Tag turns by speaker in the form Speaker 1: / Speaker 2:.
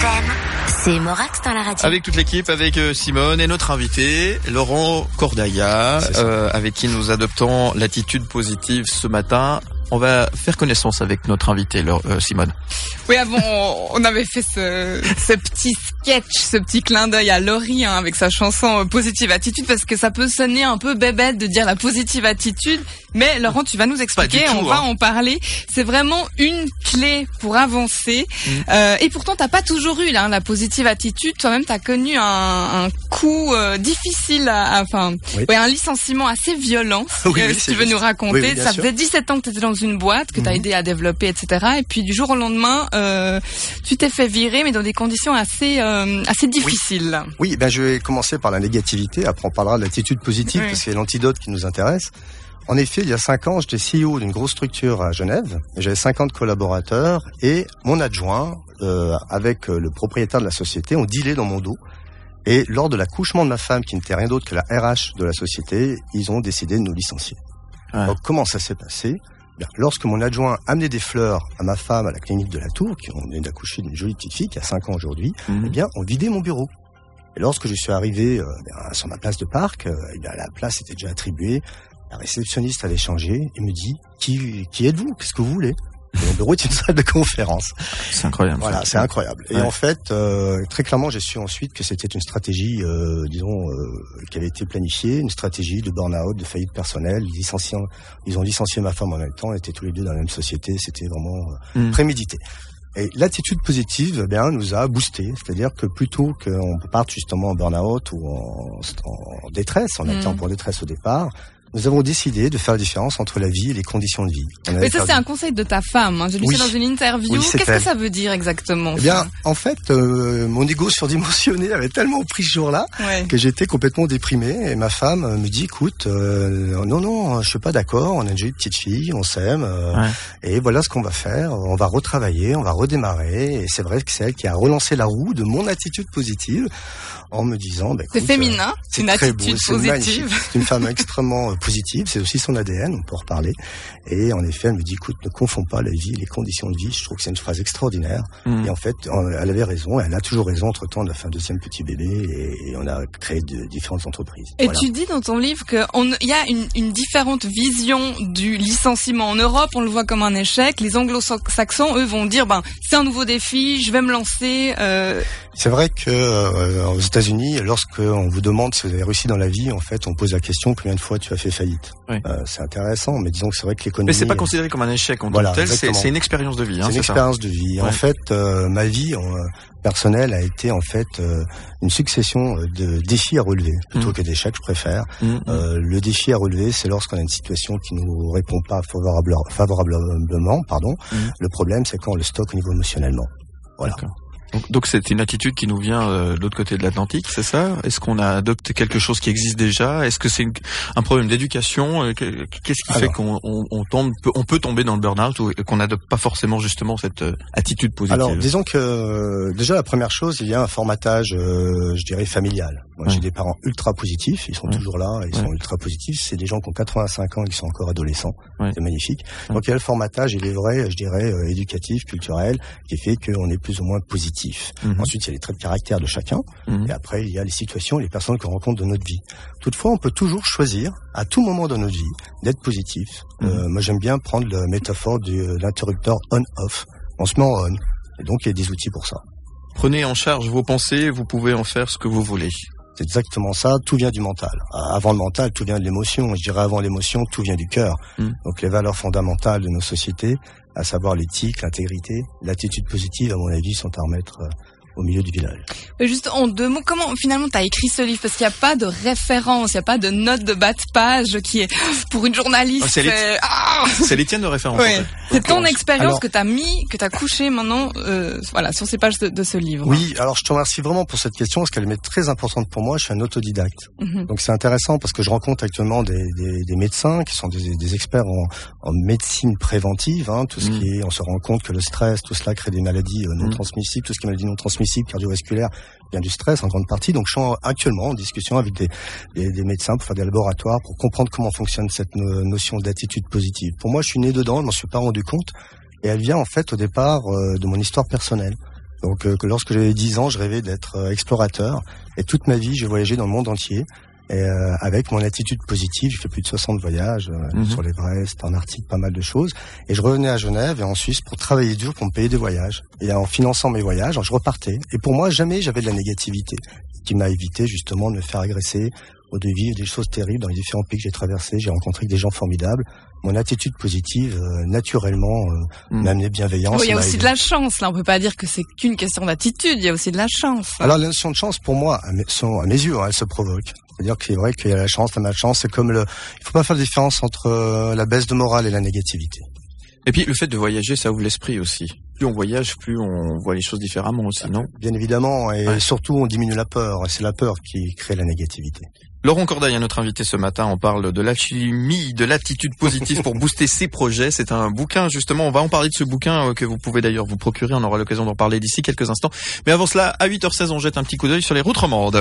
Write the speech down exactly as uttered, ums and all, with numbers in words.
Speaker 1: M, c'est Morax dans la radio.
Speaker 2: Avec toute l'équipe, avec Simone et notre invité, Laurent Cordailla, euh, avec qui nous adoptons l'attitude positive ce matin. On va faire connaissance avec notre invité, euh, Simone.
Speaker 3: Oui, avant, on avait fait ce, ce petit sketch, ce petit clin d'œil à Laurie, hein, avec sa chanson euh, Positive Attitude, parce que ça peut sonner un peu bébête de dire la positive attitude. Mais Laurent, tu vas nous expliquer, tout, on va hein. en parler. C'est vraiment une clé pour avancer. Mmh. Euh, et pourtant, t'as pas toujours eu là, la positive attitude. Toi-même, t'as connu un, un coup euh, difficile, à, enfin, oui. ouais, un licenciement assez violent. Si, oui, euh, oui, si tu veux juste. nous raconter, oui, oui, ça sûr. faisait dix-sept ans que t'étais dans une boîte que mmh. t'as aidé à développer, et cetera. Et puis du jour au lendemain, euh, tu t'es fait virer, mais dans des conditions assez euh, assez difficiles.
Speaker 4: Oui, oui ben je vais commencer par la négativité. Après, on parlera de l'attitude positive oui. parce que c'est l'antidote qui nous intéresse. En effet, il y a cinq ans, j'étais C E O d'une grosse structure à Genève. J'avais cinquante collaborateurs et mon adjoint, euh, avec le propriétaire de la société, ont dealé dans mon dos. Et lors de l'accouchement de ma femme, qui n'était rien d'autre que la R H de la société, ils ont décidé de nous licencier. Ouais. Donc, comment ça s'est passé ? Bien, lorsque mon adjoint amenait des fleurs à ma femme à la clinique de la Tour, qui on venait d'accoucher d'une jolie petite fille qui a cinq ans aujourd'hui, mmh. eh bien, on vidait mon bureau. Et lorsque je suis arrivé euh, bien, sur ma place de parc, euh, eh bien, la place était déjà attribuée. La réceptionniste avait changé et me dit qui, qui êtes-vous ? Qu'est-ce que vous voulez ? Mon bureau est une salle de conférence.
Speaker 2: C'est incroyable.
Speaker 4: Voilà, c'est incroyable. Et ouais. en fait, euh, très clairement, j'ai su ensuite que c'était une stratégie, euh, disons, euh, qui avait été planifiée, une stratégie de burn-out, de faillite personnelle. Licenciant, ils ont licencié ma femme en même temps, on était tous les deux dans la même société, c'était vraiment euh, mmh. prémédité. Et l'attitude positive, eh bien, nous a boosté. C'est-à-dire que plutôt qu'on parte justement en burn-out ou en, en détresse, on était mmh. en détresse au départ, nous avons décidé de faire la différence entre la vie et les conditions de vie.
Speaker 3: Mais ça, c'est un conseil de ta femme. Hein. J'ai lu oui. ça dans une interview. Oui, Qu'est-ce elle. que ça veut dire exactement ?
Speaker 4: Eh bien, en fait, euh, mon ego surdimensionné avait tellement pris ce jour-là ouais. que j'étais complètement déprimé. Et ma femme me dit, écoute, euh, non, non, je suis pas d'accord. On a déjà une petite fille, on s'aime. Euh, ouais. Et voilà ce qu'on va faire. On va retravailler, on va redémarrer. Et c'est vrai que c'est elle qui a relancé la roue de mon attitude positive en me disant, bah, écoute,
Speaker 3: c'est féminin, euh, c'est une attitude beau, positive.
Speaker 4: C'est, c'est une femme extrêmement positive, c'est aussi son A D N, on peut en reparler. Et en effet, elle me dit, écoute, ne confonds pas la vie et les conditions de vie. Je trouve que c'est une phrase extraordinaire. Mmh. Et en fait, elle avait raison, elle a toujours raison. Entre-temps, on a fait un deuxième petit bébé et on a créé de différentes entreprises.
Speaker 3: Et
Speaker 4: voilà.
Speaker 3: tu dis dans ton livre qu'il y a une, une différente vision du licenciement en Europe. On le voit comme un échec. Les anglo-saxons, eux, vont dire, ben, c'est un nouveau défi, je vais me lancer. Euh...
Speaker 4: C'est vrai que euh, aux États-Unis, lorsqu'on vous demande si vous avez réussi dans la vie, en fait, on pose la question combien de fois tu as fait faillite. Oui. Euh, c'est intéressant, mais disons que c'est vrai que l'économie.
Speaker 2: Mais c'est pas considéré comme un échec en voilà, tant que tel. C'est, c'est une expérience de vie. Hein,
Speaker 4: c'est une
Speaker 2: c'est
Speaker 4: expérience
Speaker 2: ça.
Speaker 4: de vie.
Speaker 2: Ouais.
Speaker 4: En fait, euh, ma vie euh, personnelle a été en fait euh, une succession de défis à relever plutôt mmh. que d'échecs, je préfère. Mmh. Euh, le défi à relever, c'est lorsqu'on a une situation qui nous répond pas favorable, favorablement. Pardon. Mmh. Le problème, c'est quand on le stocke au niveau émotionnellement. Voilà. D'accord.
Speaker 2: Donc, donc c'est une attitude qui nous vient euh, de l'autre côté de l'Atlantique, c'est ça ? Est-ce qu'on a adopté quelque chose qui existe déjà ? Est-ce que c'est une, un problème d'éducation ? Qu'est-ce qui Alors, fait qu'on on, on tombe, on peut tomber dans le burn-out ou qu'on n'adopte pas forcément justement cette euh, attitude positive ?
Speaker 4: Alors, disons que euh, déjà la première chose, il y a un formatage, euh, je dirais familial. Moi, ouais. j'ai des parents ultra positifs, ils sont ouais. toujours là, ils ouais. sont ultra positifs. C'est des gens qui ont quatre-vingt-cinq ans et qui sont encore adolescents. Ouais. C'est magnifique. Ouais. Donc il y a le formatage, il est vrai, je dirais euh, éducatif, culturel, qui fait qu'on est plus ou moins positif. Mmh. Ensuite, il y a les traits de caractère de chacun. Mmh. Et après, il y a les situations, les personnes qu'on rencontre dans notre vie. Toutefois, on peut toujours choisir, à tout moment dans notre vie, d'être positif. Mmh. Euh, moi, j'aime bien prendre la métaphore de l'interrupteur on-off. On se met en on. Et donc, il y a des outils pour ça.
Speaker 2: Prenez en charge vos pensées, vous pouvez en faire ce que vous voulez.
Speaker 4: C'est exactement ça, tout vient du mental. Avant le mental, tout vient de l'émotion. Je dirais avant l'émotion, tout vient du cœur. Mmh. Donc les valeurs fondamentales de nos sociétés, à savoir l'éthique, l'intégrité, l'attitude positive, à mon avis, sont à remettre euh, au milieu du village.
Speaker 3: Juste en deux mots, comment finalement t'as écrit ce livre ? Parce qu'il n'y a pas de référence, il n'y a pas de note de bas de page qui est pour une journaliste.
Speaker 2: Oh, c'est, les... ah c'est les tiennes de référence. Oui. En fait.
Speaker 3: C'est ton alors, expérience alors... que t'as mis, que t'as couché maintenant, euh, voilà, sur ces pages de, de ce livre.
Speaker 4: Oui, alors je te remercie vraiment pour cette question parce qu'elle est très importante pour moi. Je suis un autodidacte, mm-hmm. donc c'est intéressant parce que je rencontre actuellement des, des, des médecins qui sont des, des experts en, en médecine préventive. Hein, tout ce mm. qui est, on se rend compte que le stress, tout cela crée des maladies non mm. transmissibles, tout ce qui est maladies non transmissibles, cardiovasculaires, vient du stress en grande partie. Donc je suis actuellement en discussion avec des, des, des médecins pour faire des laboratoires pour comprendre comment fonctionne cette notion d'attitude positive. Pour moi, je suis né dedans, je m'en suis pas rendu compte, et elle vient en fait au départ euh, de mon histoire personnelle. Donc euh, que lorsque j'avais dix ans, je rêvais d'être euh, explorateur. Et toute ma vie, j'ai voyagé dans le monde entier. Et euh, avec mon attitude positive, j'ai fait plus de soixante voyages euh, mmh. sur l'Everest, en Arctique, pas mal de choses. Et je revenais à Genève et en Suisse pour travailler dur, pour me payer des voyages. Et en finançant mes voyages, je repartais. Et pour moi, jamais j'avais de la négativité, qui m'a évité justement de me faire agresser ou de vivre des choses terribles dans les différents pays que j'ai traversés. J'ai rencontré des gens formidables. Mon attitude positive, euh, naturellement, euh, mmh. m'a amené bienveillance.
Speaker 3: Il y a aussi de la chance, là. On peut pas dire que c'est qu'une question d'attitude. Il y a aussi de la chance.
Speaker 4: Alors, la notion de chance, pour moi, à mes, à mes yeux, hein, elle se provoque. C'est-à-dire que c'est vrai qu'il y a la chance, la malchance. C'est comme le, il faut pas faire de différence entre euh, la baisse de morale et la négativité.
Speaker 2: Et puis, le fait de voyager, ça ouvre l'esprit aussi. Plus on voyage, plus on voit les choses différemment aussi, non?
Speaker 4: Bien évidemment. Et ouais. surtout, on diminue la peur. Et c'est la peur qui crée la négativité.
Speaker 2: Laurent Cordaille, notre invité ce matin, on parle de l'alchimie, de l'attitude positive pour booster ses projets. C'est un bouquin, justement, on va en parler de ce bouquin que vous pouvez d'ailleurs vous procurer, on aura l'occasion d'en parler d'ici quelques instants. Mais avant cela, à huit heures seize, on jette un petit coup d'œil sur les routes romandes.